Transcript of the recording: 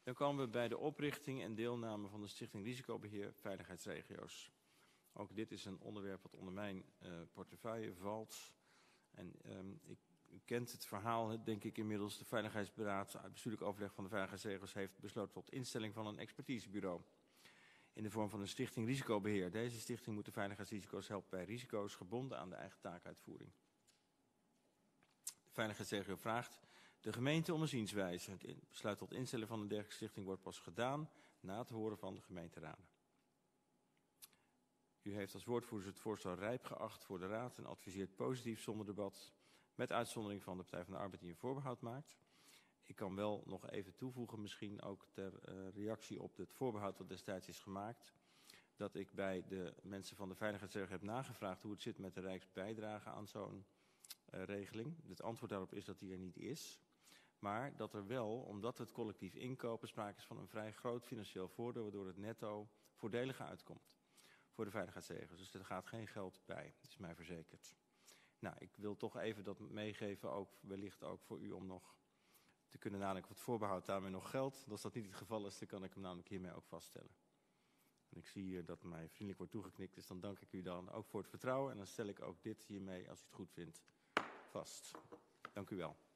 Dan komen we bij de oprichting en deelname van de Stichting Risicobeheer Veiligheidsregio's. Ook dit is een onderwerp wat onder mijn portefeuille valt. En u kent het verhaal, denk ik inmiddels. De Veiligheidsberaad, uit bestuurlijk overleg van de veiligheidsregio's, heeft besloten tot instelling van een expertisebureau. In de vorm van een stichting risicobeheer. Deze stichting moet de veiligheidsrisico's helpen bij risico's gebonden aan de eigen taakuitvoering. De veiligheidsregio vraagt de gemeente om een zienswijze. Het besluit tot instellen van een dergelijke stichting wordt pas gedaan na het horen van de gemeenteraden. U heeft als woordvoerders het voorstel rijp geacht voor de raad en adviseert positief zonder debat, met uitzondering van de Partij van de Arbeid die een voorbehoud maakt. Ik kan wel nog even toevoegen, misschien ook ter reactie op het voorbehoud dat destijds is gemaakt, dat ik bij de mensen van de veiligheidsregio heb nagevraagd hoe het zit met de rijksbijdrage aan zo'n regeling. Het antwoord daarop is dat die er niet is, maar dat er wel, omdat we het collectief inkopen, sprake is van een vrij groot financieel voordeel, waardoor het netto voordeliger uitkomt voor de veiligheidsregio's. Dus er gaat geen geld bij, dat is mij verzekerd. Nou, ik wil toch even dat meegeven, ook wellicht ook voor u om nog te kunnen nadenken of het voorbehoud daarmee nog geldt. Als dat niet het geval is, dan kan ik hem namelijk hiermee ook vaststellen. En ik zie hier dat mij vriendelijk wordt toegeknikt, dus dan dank ik u dan ook voor het vertrouwen. En dan stel ik ook dit hiermee, als u het goed vindt, vast. Dank u wel.